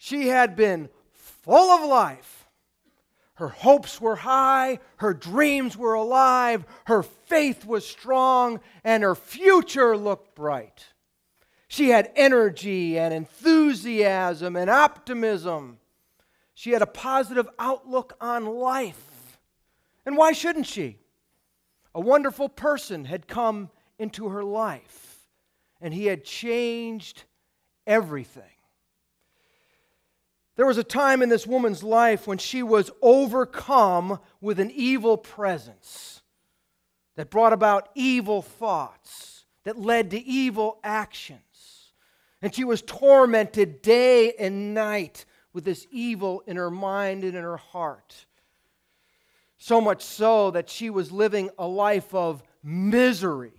She had been full of life. Her hopes were high, her dreams were alive, her faith was strong, and her future looked bright. She had energy and enthusiasm and optimism. She had a positive outlook on life. And why shouldn't she? A wonderful person had come into her life, and he had changed everything. There was a time in this woman's life when she was overcome with an evil presence that brought about evil thoughts, that led to evil actions. And she was tormented day and night with this evil in her mind and in her heart. So much so that she was living a life of misery.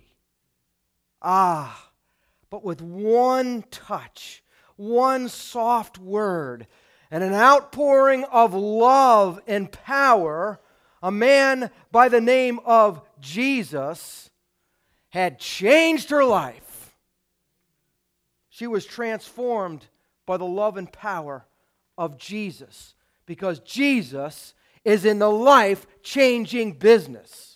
But with one touch, one soft word, and an outpouring of love and power, a man by the name of Jesus had changed her life. She was transformed by the love and power of Jesus, because Jesus is in the life-changing business.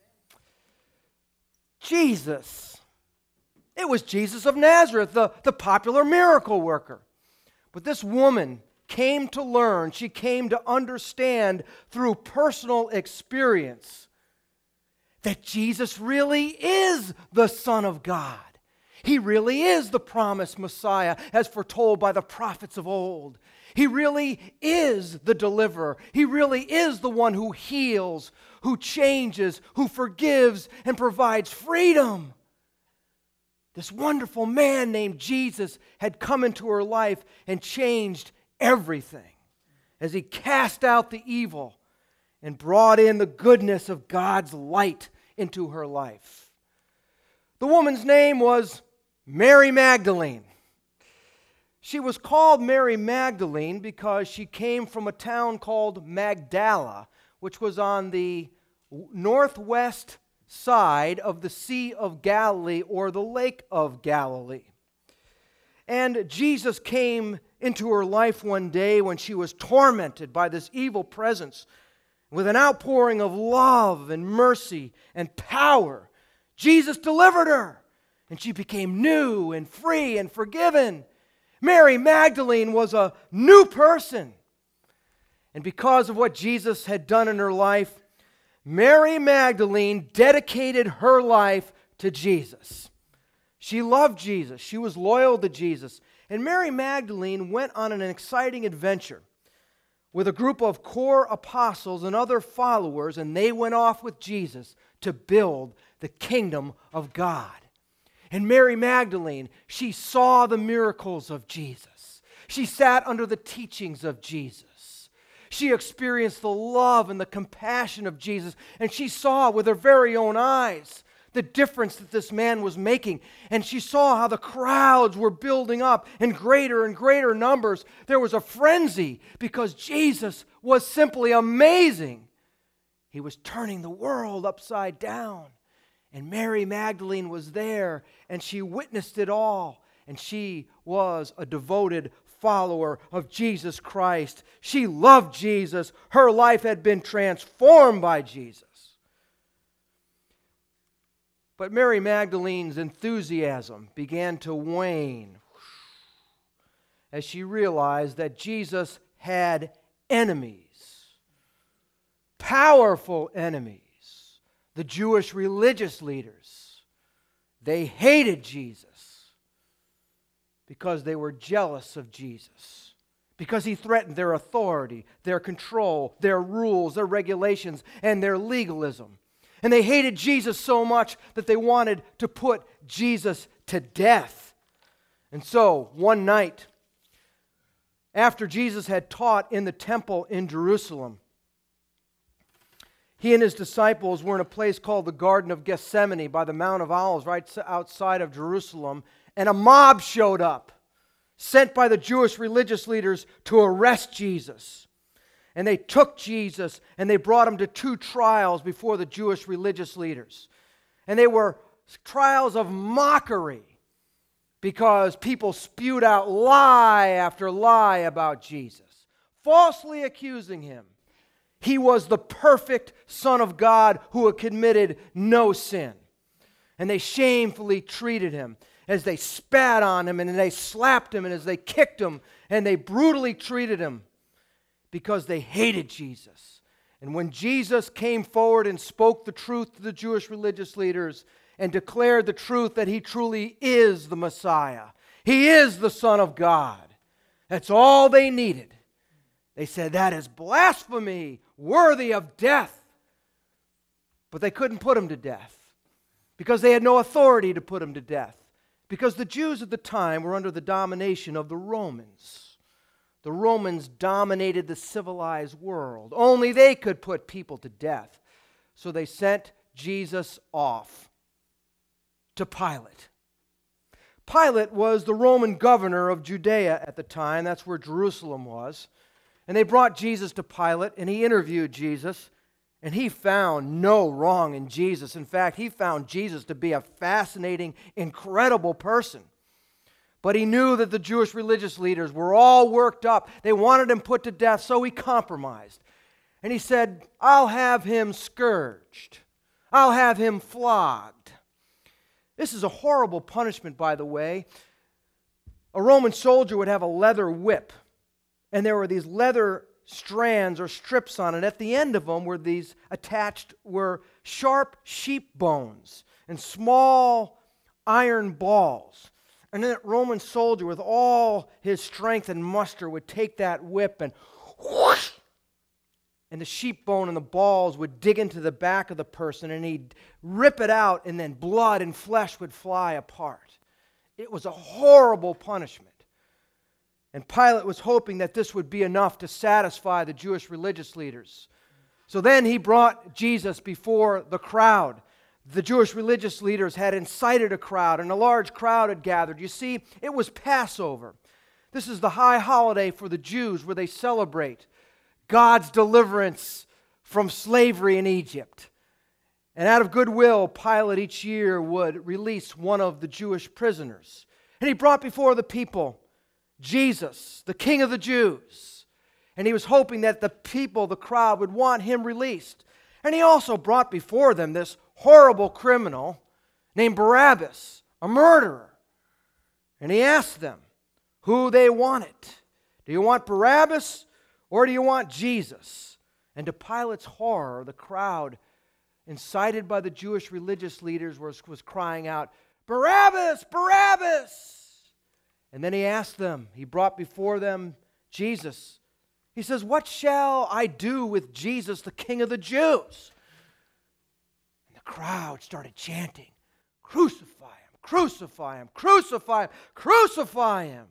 Jesus. It was Jesus of Nazareth, the popular miracle worker. But this woman came to learn, she came to understand through personal experience that Jesus really is the Son of God. He really is the promised Messiah as foretold by the prophets of old. He really is the deliverer. He really is the one who heals, who changes, who forgives, and provides freedom. This wonderful man named Jesus had come into her life and changed everything as he cast out the evil and brought in the goodness of God's light into her life. The woman's name was Mary Magdalene. She was called Mary Magdalene because she came from a town called Magdala, which was on the northwest side of the Sea of Galilee or the Lake of Galilee. And Jesus came into her life one day when she was tormented by this evil presence. With an outpouring of love and mercy and power, Jesus delivered her, and she became new and free and forgiven. Mary Magdalene was a new person. And because of what Jesus had done in her life, Mary Magdalene dedicated her life to Jesus. She loved Jesus. She was loyal to Jesus. And Mary Magdalene went on an exciting adventure with a group of core apostles and other followers, and they went off with Jesus to build the kingdom of God. And Mary Magdalene, she saw the miracles of Jesus. She sat under the teachings of Jesus. She experienced the love and the compassion of Jesus, and she saw with her very own eyes the difference that this man was making. And she saw how the crowds were building up in greater and greater numbers. There was a frenzy because Jesus was simply amazing. He was turning the world upside down. And Mary Magdalene was there, and she witnessed it all. And she was a devoted follower of Jesus Christ. She loved Jesus. Her life had been transformed by Jesus. But Mary Magdalene's enthusiasm began to wane as she realized that Jesus had enemies, powerful enemies. The Jewish religious leaders, they hated Jesus because they were jealous of Jesus, because he threatened their authority, their control, their rules, their regulations, and their legalism. And they hated Jesus so much that they wanted to put Jesus to death. And so, one night, after Jesus had taught in the temple in Jerusalem, he and his disciples were in a place called the Garden of Gethsemane by the Mount of Olives right outside of Jerusalem, and a mob showed up, sent by the Jewish religious leaders to arrest Jesus. And they took Jesus and they brought him to 2 trials before the Jewish religious leaders. And they were trials of mockery. because people spewed out lie after lie about Jesus, falsely accusing him. He was the perfect Son of God who had committed no sin. And they shamefully treated him as they spat on him and they slapped him and as they kicked him and they brutally treated him because they hated Jesus. And when Jesus came forward and spoke the truth to the Jewish religious leaders and declared the truth that he truly is the Messiah, he is the Son of God, that's all they needed. They said, that is blasphemy, worthy of death. But they couldn't put him to death because they had no authority to put him to death, because the Jews at the time were under the domination of the Romans. The Romans dominated the civilized world. Only they could put people to death. So they sent Jesus off to Pilate. Pilate was the Roman governor of Judea at the time. That's where Jerusalem was. And they brought Jesus to Pilate, and he interviewed Jesus, and he found no wrong in Jesus. In fact, he found Jesus to be a fascinating, incredible person. But he knew that the Jewish religious leaders were all worked up. They wanted him put to death, so he compromised. And he said, I'll have him scourged. I'll have him flogged. This is a horrible punishment, by the way. A Roman soldier would have a leather whip, and there were these leather strands or strips on it. At the end of them were sharp sheep bones and small iron balls. And that Roman soldier, with all his strength and muster, would take that whip and whoosh, and the sheep bone and the balls would dig into the back of the person, and he'd rip it out, and then blood and flesh would fly apart. It was a horrible punishment. And Pilate was hoping that this would be enough to satisfy the Jewish religious leaders. So then he brought Jesus before the crowd. The Jewish religious leaders had incited a crowd, and a large crowd had gathered. You see, it was Passover. This is the high holiday for the Jews where they celebrate God's deliverance from slavery in Egypt. And out of goodwill, Pilate each year would release one of the Jewish prisoners. And he brought before the people Jesus, the King of the Jews. And he was hoping that the people, the crowd, would want him released. And he also brought before them this horrible criminal named Barabbas, a murderer. And he asked them who they wanted. Do you want Barabbas or do you want Jesus? And to Pilate's horror, the crowd, incited by the Jewish religious leaders, was crying out, Barabbas! Barabbas! And then he asked them, he brought before them Jesus. He says, what shall I do with Jesus, the King of the Jews? And the crowd started chanting, crucify him, crucify him, crucify him, crucify him.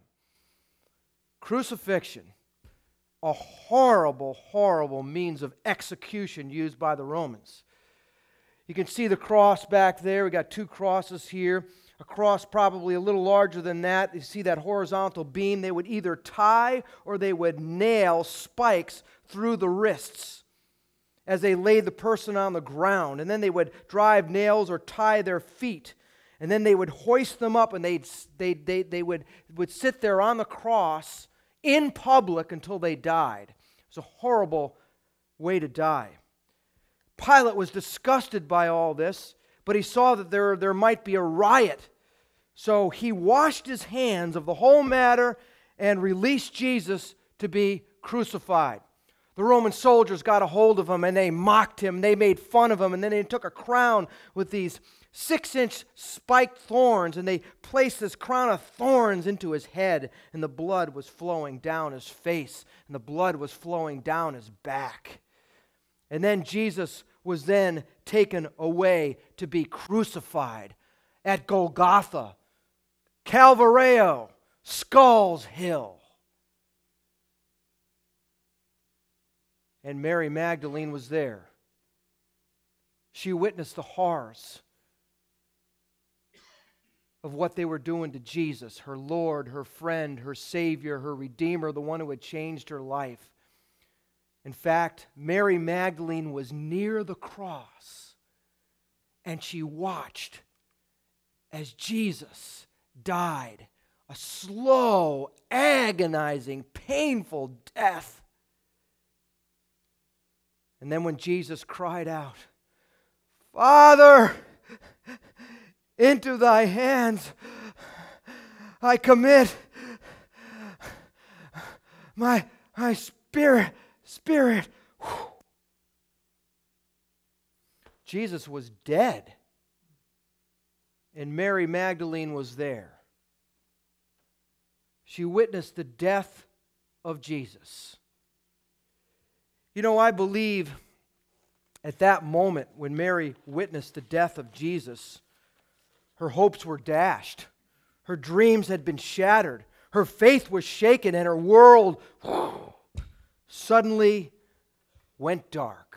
Crucifixion, a horrible, horrible means of execution used by the Romans. You can see the cross back there. We got two crosses here. A cross probably a little larger than that. You see that horizontal beam. They would either tie or they would nail spikes through the wrists as they laid the person on the ground. And then they would drive nails or tie their feet. And then they would hoist them up, and they would sit there on the cross in public until they died. It was a horrible way to die. Pilate was disgusted by all this, but he saw that there might be a riot. So he washed his hands of the whole matter and released Jesus to be crucified. The Roman soldiers got a hold of him and they mocked him. They made fun of him, and then they took a crown with these 6-inch spiked thorns, and they placed this crown of thorns into his head, and the blood was flowing down his face, and the blood was flowing down his back. And then Jesus was then taken away to be crucified at Golgotha, Calvario, Skulls Hill. And Mary Magdalene was there. She witnessed the horrors of what they were doing to Jesus, her Lord, her friend, her Savior, her Redeemer, the one who had changed her life. In fact, Mary Magdalene was near the cross, and she watched as Jesus died a slow, agonizing, painful death. And then when Jesus cried out, "Father, into thy hands I commit my spirit. Whew. Jesus was dead, and Mary Magdalene was there. She witnessed the death of Jesus. You know, I believe at that moment when Mary witnessed the death of Jesus, her hopes were dashed. Her dreams had been shattered. Her faith was shaken, and her world suddenly went dark.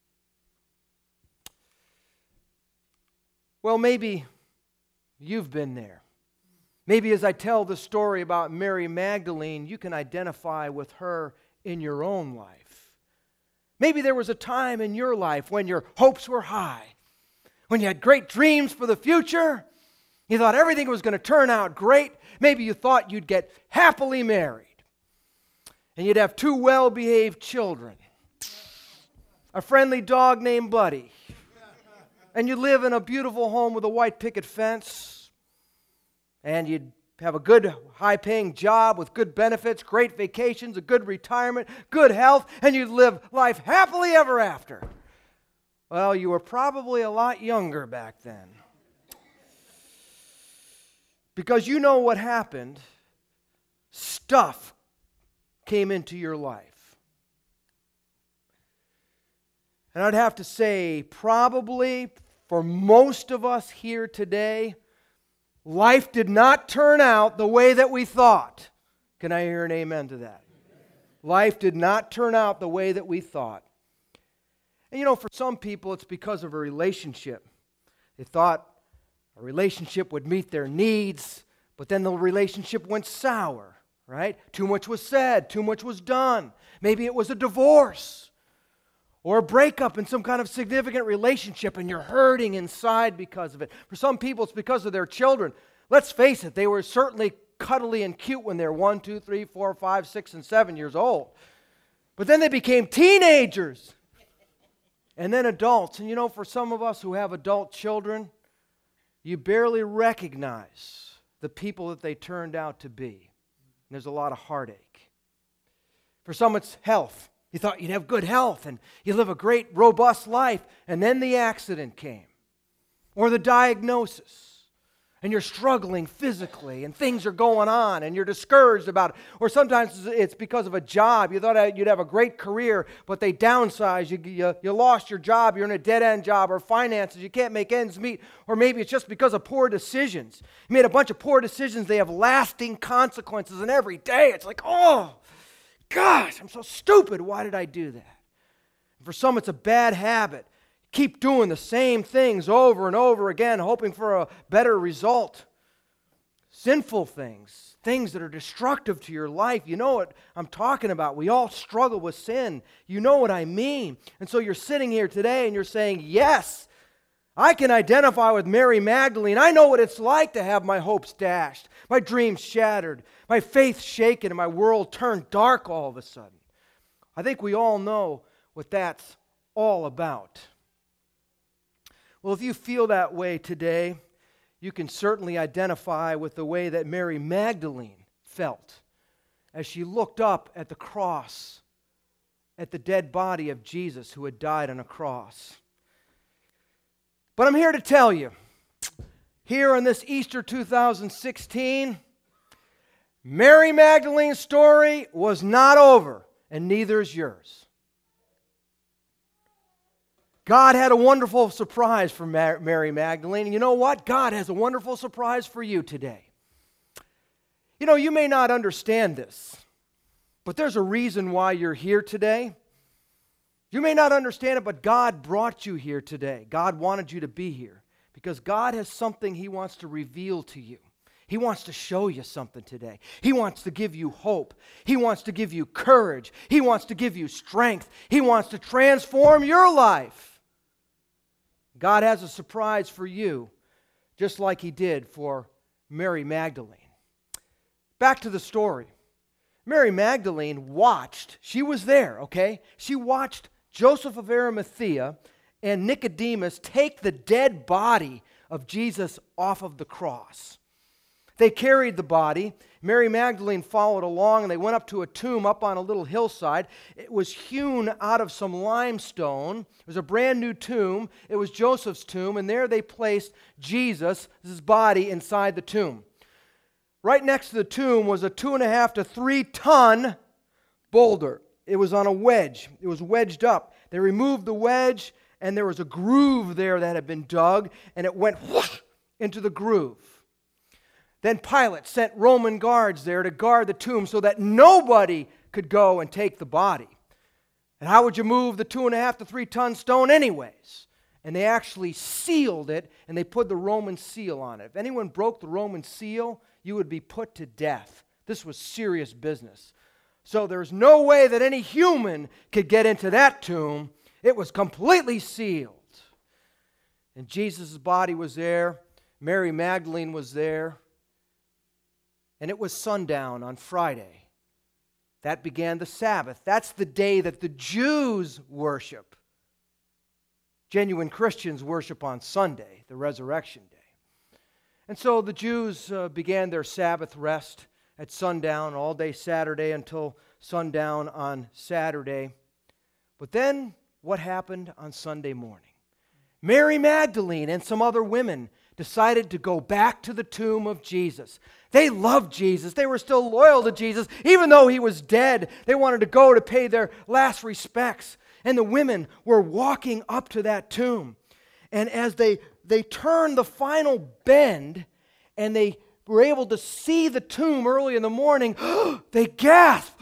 Well, maybe you've been there. Maybe as I tell the story about Mary Magdalene, you can identify with her in your own life. Maybe there was a time in your life when your hopes were high, when you had great dreams for the future. You thought everything was going to turn out great. Maybe you thought you'd get happily married, and you'd have 2 well-behaved children, a friendly dog named Buddy, and you'd live in a beautiful home with a white picket fence, and you'd have a good, high-paying job with good benefits, great vacations, a good retirement, good health, and you'd live life happily ever after. Well, you were probably a lot younger back then. Because you know what happened. Stuff came into your life. And I'd have to say, probably for most of us here today, life did not turn out the way that we thought. Can I hear an amen to that? Life did not turn out the way that we thought. And you know, for some people, it's because of a relationship. They thought a relationship would meet their needs, but then the relationship went sour, right? Too much was said, too much was done. Maybe it was a divorce or a breakup in some kind of significant relationship, and you're hurting inside because of it. For some people, it's because of their children. Let's face it, they were certainly cuddly and cute when they're 1, 2, 3, 4, 5, 6, and 7 years old. But then they became teenagers and then adults. And you know, for some of us who have adult children, you barely recognize the people that they turned out to be. And there's a lot of heartache. For some, it's health. You thought you'd have good health and you live a great, robust life, and then the accident came. Or the diagnosis. And you're struggling physically, and things are going on, and you're discouraged about it. Or sometimes it's because of a job. You thought you'd have a great career, but they downsized. You lost your job. You're in a dead-end job, or finances. You can't make ends meet. Or maybe it's just because of poor decisions. You made a bunch of poor decisions. They have lasting consequences, and every day it's like, oh, gosh, I'm so stupid. Why did I do that? And for some, it's a bad habit. Keep doing the same things over and over again, hoping for a better result. Sinful things, things that are destructive to your life. You know what I'm talking about. We all struggle with sin. You know what I mean. And so you're sitting here today and you're saying, yes, I can identify with Mary Magdalene. I know what it's like to have my hopes dashed, my dreams shattered, my faith shaken, and my world turned dark all of a sudden. I think we all know what that's all about. Well, if you feel that way today, you can certainly identify with the way that Mary Magdalene felt as she looked up at the cross, at the dead body of Jesus who had died on a cross. But I'm here to tell you, here on this Easter 2016, Mary Magdalene's story was not over, and neither is yours. God had a wonderful surprise for Mary Magdalene. And you know what? God has a wonderful surprise for you today. You know, you may not understand this, but there's a reason why you're here today. You may not understand it, but God brought you here today. God wanted you to be here because God has something He wants to reveal to you. He wants to show you something today. He wants to give you hope. He wants to give you courage. He wants to give you strength. He wants to transform your life. God has a surprise for you, just like He did for Mary Magdalene. Back to the story. Mary Magdalene watched, she was there, okay? She watched Joseph of Arimathea and Nicodemus take the dead body of Jesus off of the cross. They carried the body. Mary Magdalene followed along, and they went up to a tomb up on a little hillside. It was hewn out of some limestone. It was a brand new tomb. It was Joseph's tomb, and there they placed Jesus' body inside the tomb. Right next to the tomb was a 2.5 to 3 ton boulder. It was on a wedge. It was wedged up. They removed the wedge, and there was a groove there that had been dug, and it went whoosh into the groove. Then Pilate sent Roman guards there to guard the tomb so that nobody could go and take the body. And how would you move the 2.5 to 3 ton stone anyways? And they actually sealed it, and they put the Roman seal on it. If anyone broke the Roman seal, you would be put to death. This was serious business. So there's no way that any human could get into that tomb. It was completely sealed. And Jesus' body was there. Mary Magdalene was there. And it was sundown on Friday. That began the Sabbath. That's the day that the Jews worship. Genuine Christians worship on Sunday, the resurrection day. And so the Jews began their Sabbath rest at sundown all day Saturday until sundown on Saturday. But then what happened on Sunday morning? Mary Magdalene and some other women decided to go back to the tomb of Jesus. They loved Jesus. They were still loyal to Jesus. Even though he was dead, they wanted to go to pay their last respects. And the women were walking up to that tomb. And as they turned the final bend and they were able to see the tomb early in the morning, they gasped.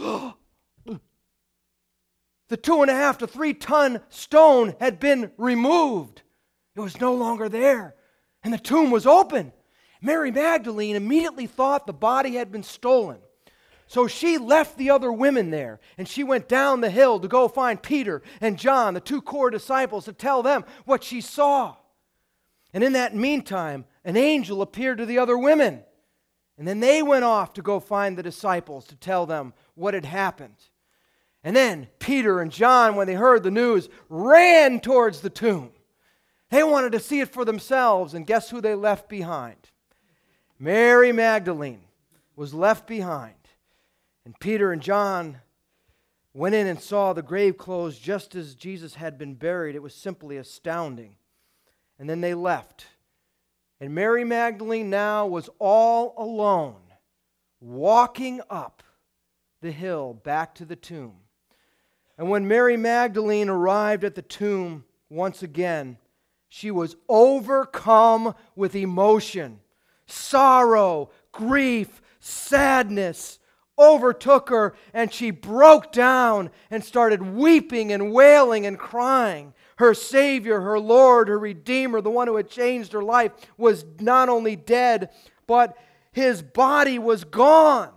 The 2.5 to 3 ton stone had been removed. It was no longer there. And the tomb was open. Mary Magdalene immediately thought the body had been stolen. So she left the other women there, and she went down the hill to go find Peter and John, the 2 core disciples, to tell them what she saw. And in that meantime, an angel appeared to the other women. And then they went off to go find the disciples to tell them what had happened. And then Peter and John, when they heard the news, ran towards the tomb. They wanted to see it for themselves, and guess who they left behind? Mary Magdalene was left behind. And Peter and John went in and saw the grave closed just as Jesus had been buried. It was simply astounding. And then they left. And Mary Magdalene now was all alone, walking up the hill back to the tomb. And when Mary Magdalene arrived at the tomb once again, she was overcome with emotion. Sorrow, grief, sadness overtook her, and she broke down and started weeping and wailing and crying. Her Savior, her Lord, her Redeemer, the one who had changed her life, was not only dead, but his body was gone.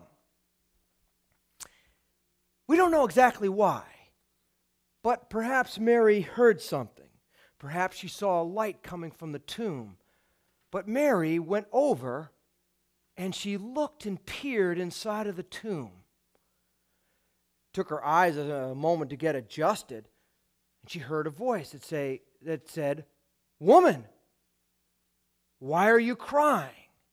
We don't know exactly why, but perhaps Mary heard something. Perhaps she saw a light coming from the tomb. But Mary went over and she looked and peered inside of the tomb. Took her eyes a moment to get adjusted, and she heard a voice that said, "Woman, why are you crying?"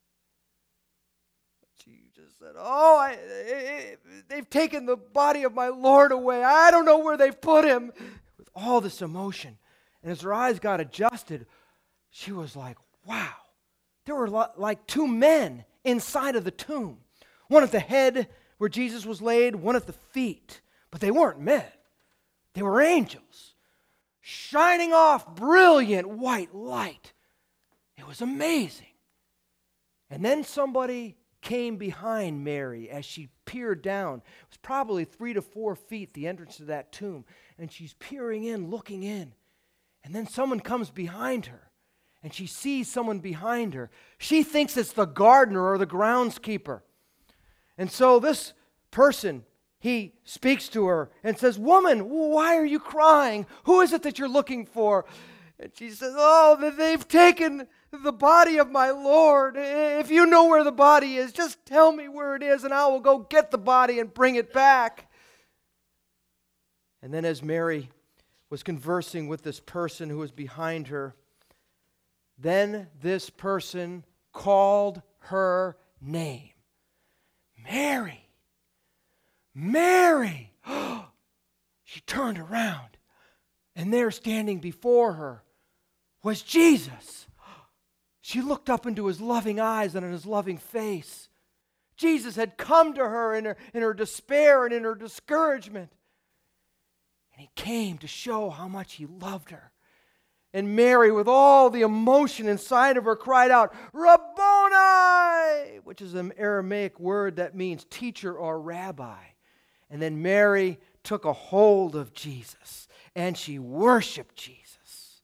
She just said, they've taken the body of my Lord away. I don't know where they've put him. With all this emotion. And as her eyes got adjusted, she was like, wow. There were like 2 men inside of the tomb. One at the head where Jesus was laid, one at the feet. But they weren't men. They were angels, shining off brilliant white light. It was amazing. And then somebody came behind Mary as she peered down. It was probably 3 to 4 feet, the entrance to that tomb. And she's peering in, looking in. And then someone comes behind her. And she sees someone behind her. She thinks it's the gardener or the groundskeeper. And so this person, he speaks to her and says, "Woman, why are you crying? Who is it that you're looking for?" And she says, "Oh, they've taken the body of my Lord. If you know where the body is, just tell me where it is, and I will go get the body and bring it back." And then as Mary was conversing with this person who was behind her, then this person called her name. "Mary! Mary!" She turned around, and there standing before her was Jesus. She looked up into his loving eyes and in his loving face. Jesus had come to her in her despair and in her discouragement. And he came to show how much he loved her. And Mary, with all the emotion inside of her, cried out, "Rabboni!" which is an Aramaic word that means teacher or rabbi. And then Mary took a hold of Jesus, and she worshiped Jesus.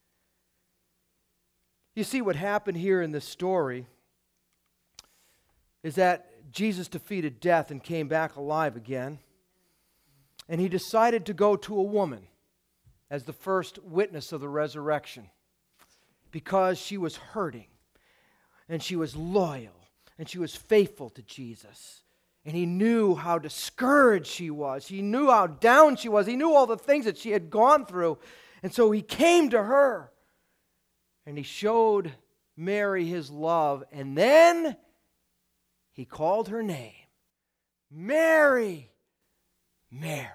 You see, what happened here in this story is that Jesus defeated death and came back alive again. And he decided to go to a woman as the first witness of the resurrection because she was hurting and she was loyal and she was faithful to Jesus. And he knew how discouraged she was. He knew how down she was. He knew all the things that she had gone through. And so he came to her and he showed Mary his love. And then he called her name. "Mary! Mary."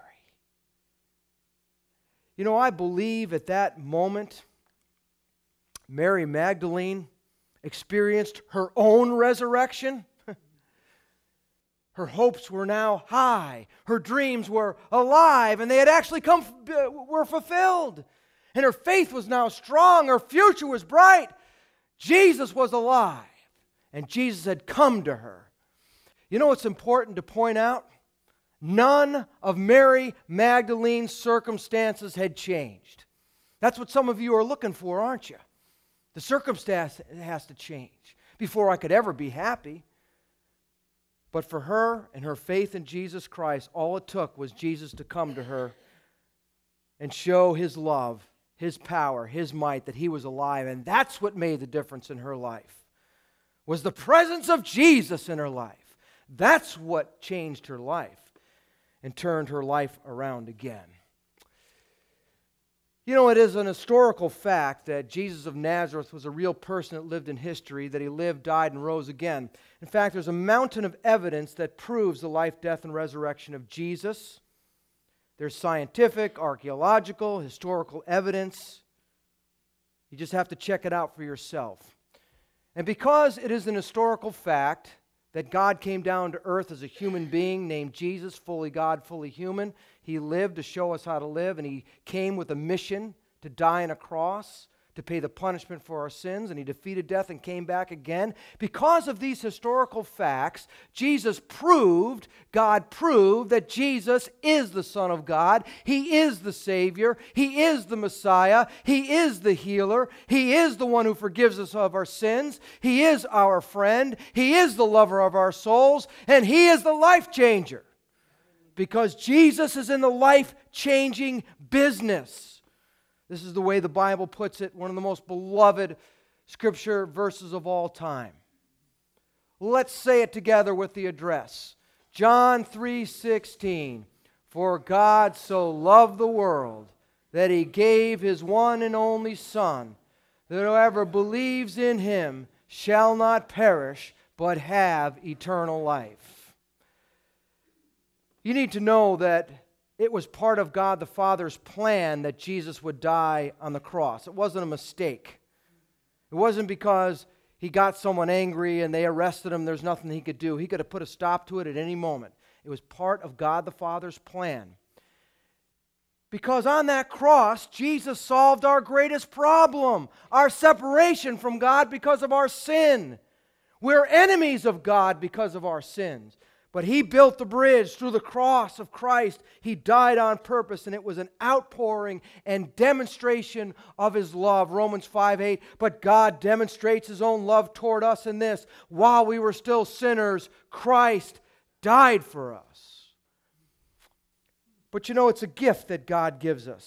You know, I believe at that moment, Mary Magdalene experienced her own resurrection. Her hopes were now high. Her dreams were alive, and they had actually were fulfilled. And her faith was now strong. Her future was bright. Jesus was alive, and Jesus had come to her. You know what's important to point out? None of Mary Magdalene's circumstances had changed. That's what some of you are looking for, aren't you? The circumstance has to change before I could ever be happy. But for her and her faith in Jesus Christ, all it took was Jesus to come to her and show his love, his power, his might, that he was alive. And that's what made the difference in her life, was the presence of Jesus in her life. That's what changed her life and turned her life around again. You know, it is an historical fact that Jesus of Nazareth was a real person that lived in history, that he lived, died, and rose again. In fact, there's a mountain of evidence that proves the life, death, and resurrection of Jesus. There's scientific, archaeological, historical evidence. You just have to check it out for yourself. And because it is an historical fact that God came down to earth as a human being named Jesus, fully God, fully human. He lived to show us how to live, and he came with a mission to die on a cross, to pay the punishment for our sins, and he defeated death and came back again. Because of these historical facts, God proved that Jesus is the Son of God. He is the Savior. He is the Messiah. He is the healer. He is the one who forgives us of our sins. He is our friend. He is the lover of our souls, and he is the life changer. Because Jesus is in the life-changing business. This is the way the Bible puts it, one of the most beloved scripture verses of all time. Let's say it together with the address. John 3:16. For God so loved the world that he gave his one and only Son, that whoever believes in him shall not perish, but have eternal life. You need to know that it was part of God the Father's plan that Jesus would die on the cross. It wasn't a mistake. It wasn't because he got someone angry and they arrested him. There's nothing he could do. He could have put a stop to it at any moment. It was part of God the Father's plan. Because on that cross, Jesus solved our greatest problem, our separation from God because of our sin. We're enemies of God because of our sins. But he built the bridge through the cross of Christ. He died on purpose, and it was an outpouring and demonstration of his love. Romans 5:8, but God demonstrates his own love toward us in this: while we were still sinners, Christ died for us. But you know, it's a gift that God gives us.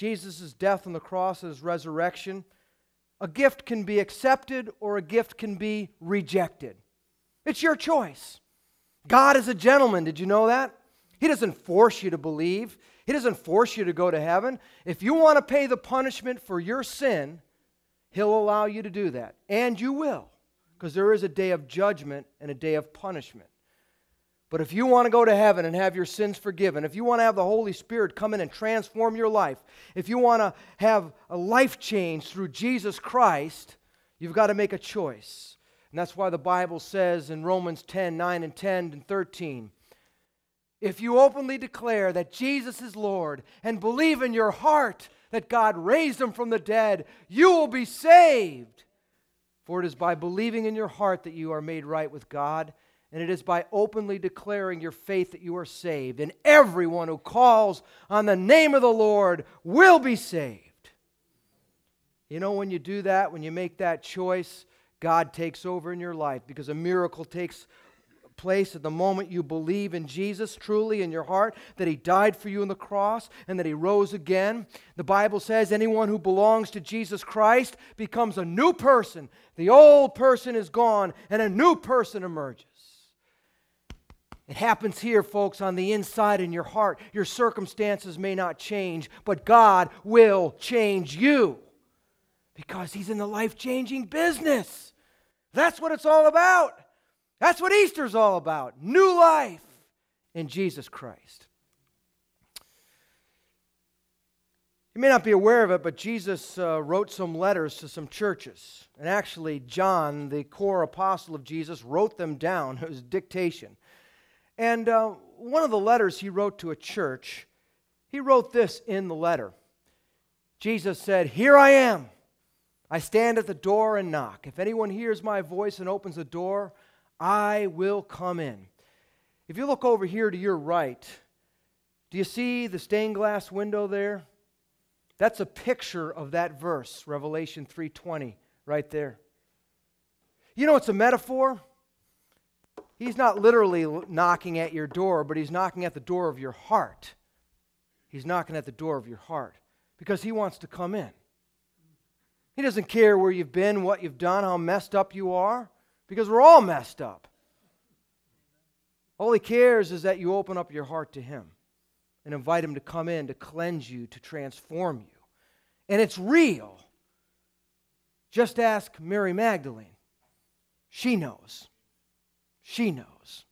Jesus' death on the cross and his resurrection, a gift can be accepted or a gift can be rejected. It's your choice. God is a gentleman. Did you know that? He doesn't force you to believe. He doesn't force you to go to heaven. If you want to pay the punishment for your sin, He'll allow you to do that. And you will, because there is a day of judgment and a day of punishment. But if you want to go to heaven and have your sins forgiven, if you want to have the Holy Spirit come in and transform your life, if you want to have a life change through Jesus Christ, you've got to make a choice. And that's why the Bible says in Romans 10, 9 and 10 and 13, if you openly declare that Jesus is Lord and believe in your heart that God raised Him from the dead, you will be saved. For it is by believing in your heart that you are made right with God, and it is by openly declaring your faith that you are saved. And everyone who calls on the name of the Lord will be saved. You know, when you do that, when you make that choice, God takes over in your life, because a miracle takes place at the moment you believe in Jesus truly in your heart, that He died for you on the cross and that He rose again. The Bible says anyone who belongs to Jesus Christ becomes a new person. The old person is gone and a new person emerges. It happens here, folks, on the inside in your heart. Your circumstances may not change, but God will change you, because He's in the life-changing business. That's what it's all about. That's what Easter's all about. New life in Jesus Christ. You may not be aware of it, but Jesus wrote some letters to some churches. And actually, John, the core apostle of Jesus, wrote them down. It was dictation. And one of the letters he wrote to a church, he wrote this in the letter. Jesus said, "Here I am. I stand at the door and knock. If anyone hears my voice and opens the door, I will come in." If you look over here to your right, do you see the stained glass window there? That's a picture of that verse, Revelation 3:20, right there. You know, it's a metaphor. He's not literally knocking at your door, but He's knocking at the door of your heart. He's knocking at the door of your heart because He wants to come in. He doesn't care where you've been, what you've done, how messed up you are, because we're all messed up. All He cares is that you open up your heart to Him and invite Him to come in, to cleanse you, to transform you. And it's real. Just ask Mary Magdalene. She knows. She knows.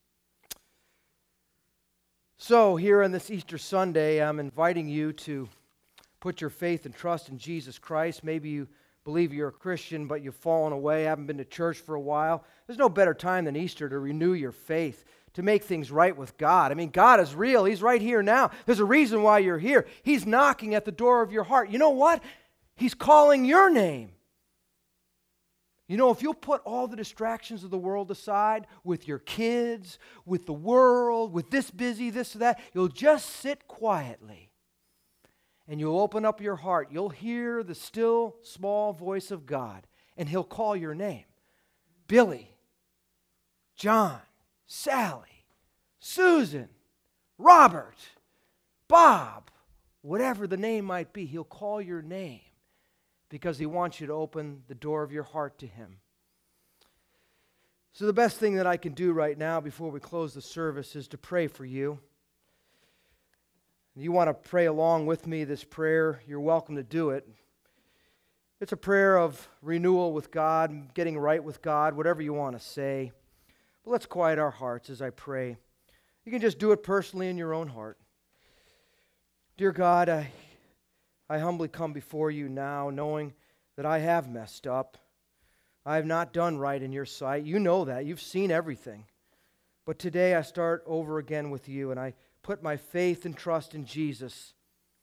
So here on this Easter Sunday, I'm inviting you to put your faith and trust in Jesus Christ. Maybe you believe you're a Christian, but you've fallen away, haven't been to church for a while. There's no better time than Easter to renew your faith, to make things right with God. I mean, God is real. He's right here now. There's a reason why you're here. He's knocking at the door of your heart. You know what? He's calling your name. You know, if you'll put all the distractions of the world aside, with your kids, with the world, with this busy, this, that, you'll just sit quietly and you'll open up your heart. You'll hear the still, small voice of God, and He'll call your name. Billy, John, Sally, Susan, Robert, Bob, whatever the name might be, He'll call your name, because He wants you to open the door of your heart to Him. So the best thing that I can do right now before we close the service is to pray for you. If you want to pray along with me this prayer, you're welcome to do it. It's a prayer of renewal with God, getting right with God, whatever you want to say. But let's quiet our hearts as I pray. You can just do it personally in your own heart. Dear God, I humbly come before you now, knowing that I have messed up. I have not done right in your sight. You know that. You've seen everything. But today I start over again with you, and I put my faith and trust in Jesus.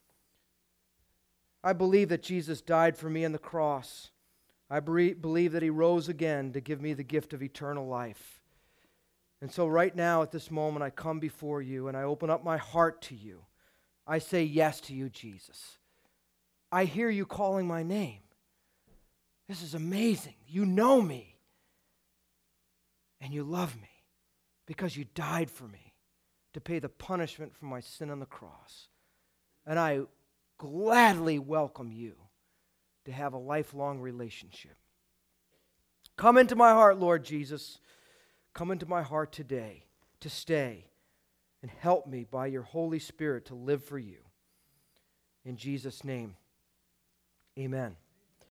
I believe that Jesus died for me on the cross. I believe that He rose again to give me the gift of eternal life. And so right now, at this moment, I come before you, and I open up my heart to you. I say yes to you, Jesus. I hear you calling my name. This is amazing. You know me. And you love me because you died for me to pay the punishment for my sin on the cross. And I gladly welcome you to have a lifelong relationship. Come into my heart, Lord Jesus. Come into my heart today to stay and help me by your Holy Spirit to live for you. In Jesus' name, amen.